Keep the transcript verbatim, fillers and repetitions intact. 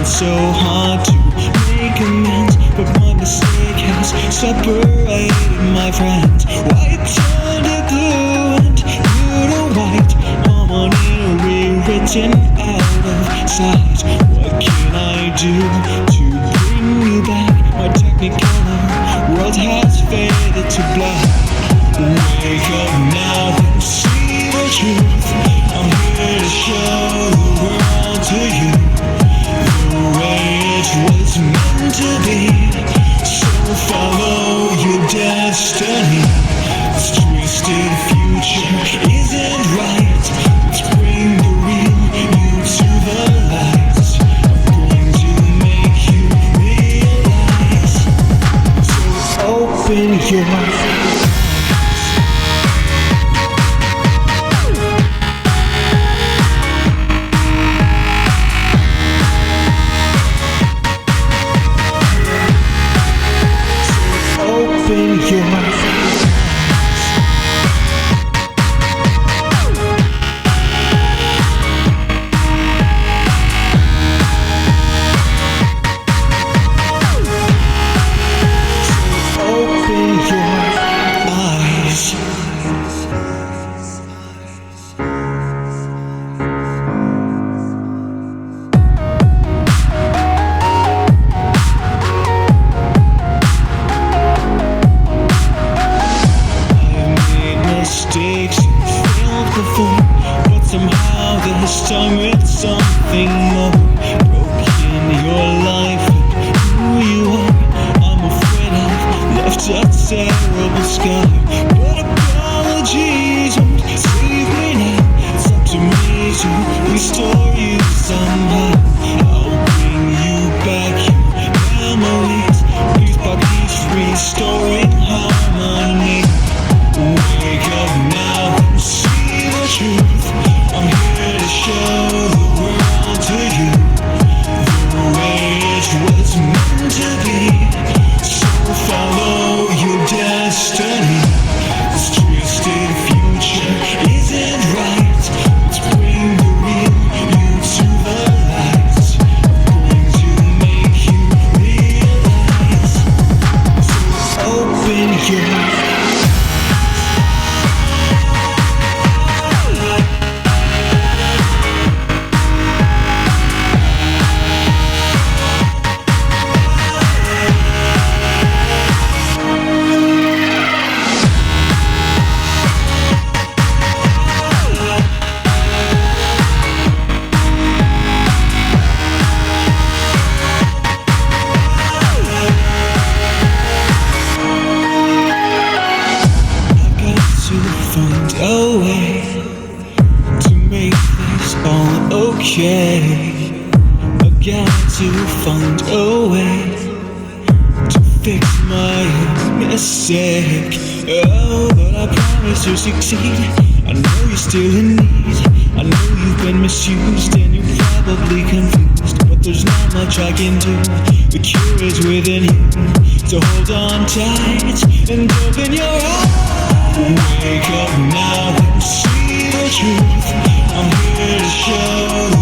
trying so hard to make amends, but my mistake has separated my friends. White turned to blue and blue to white, harmony rewritten out of sight. What can I do to bring you back? My technicolor world has faded to black. Wake up now and see the truth. I'm here to show the world to you the way it was meant to be. So follow your destiny. This twisted future isn't right. Let's bring the real you to the light. I'm going to make you realize. So open your eyes. Open your eyes. Mistakes failed before, but somehow this time it's something more. Broken your life and who you are. I'm afraid I've left a terrible scar, but apologies won't save me now. It's up to me to restore you somehow. I'll bring you back your memories, piece by piece, restoring harmony. Wake up now and see the truth. I'm here to show the world to you the way it was meant to be. So follow your destiny. This twisted future isn't right. Let's bring the real you to the light. I'm going to make you realize. So open your eyes. Find a way to make this all okay. I got to find a way to fix my mistake. Oh, but I promise to succeed. I know you're still in need. I know you've been misused and you're probably confused, but there's not much I can do. The cure is within you, so hold on tight and open your eyes. Wake up now and see the truth. I'm here to show